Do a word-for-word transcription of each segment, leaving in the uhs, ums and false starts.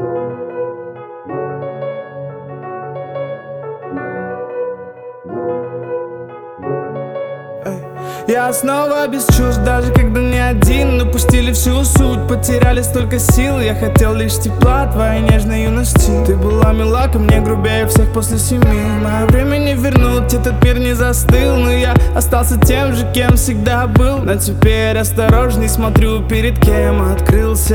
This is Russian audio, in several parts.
Я снова без чувств, даже когда не один. Упустили всю суть, потеряли столько сил. Я хотел лишь тепла твоей нежной юности. Ты была мила ко мне, грубее всех после семи. Мое время не вернуть, этот мир не застыл. Но я остался тем же, кем всегда был. Но теперь осторожней смотрю, перед кем открылся.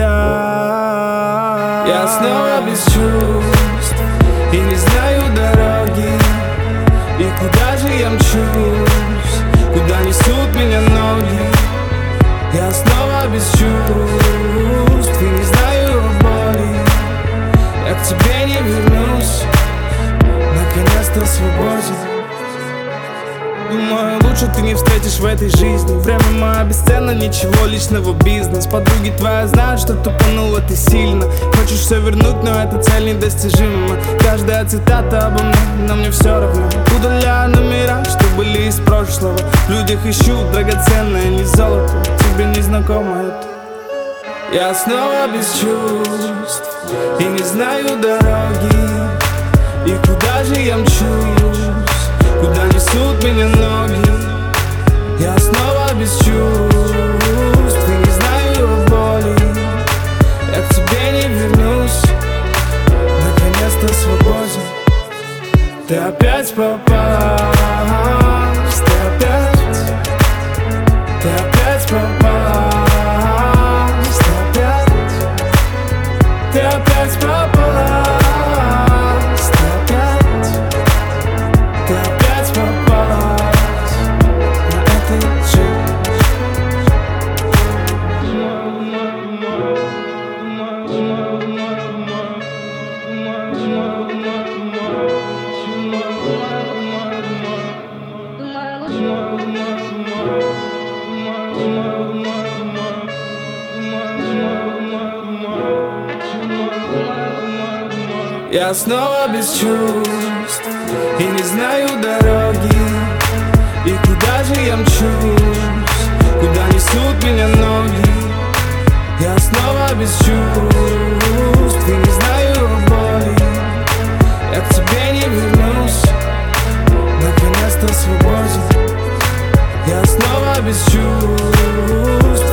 Я снова без чувств и не знаю дороги. И куда же я мчусь, куда несут меня ноги? Я снова без чувств и не знаю боли. Я к тебе не вернусь, наконец-то свободен. Думаю, лучше ты не встретишь в этой жизни. Время мое бесценно, ничего личного, бизнес. Подруги твои знают, что тупанула ты сильно. Хочешь все вернуть, но эта цель недостижима. Каждая цитата обо мне, но мне все равно. Удаляю номера, что были из прошлого. В людях ищу драгоценное, не золото. Тебе не знакомо это. Я снова без чувств и не знаю дороги. И куда же я мчусь, куда несут меня ноги? Я снова без чувств и не знаю боли. Я к тебе не вернусь, наконец-то свободен. Ты опять попалась, ты опять, ты опять попалась, ты опять, ты опять попалась. Я снова без чувств и не знаю дороги. И куда же я мчусь, куда несут меня ноги? Я снова без чувств и не знаю боли. Я к тебе не вернусь, наконец-то свободен. Я снова без чувств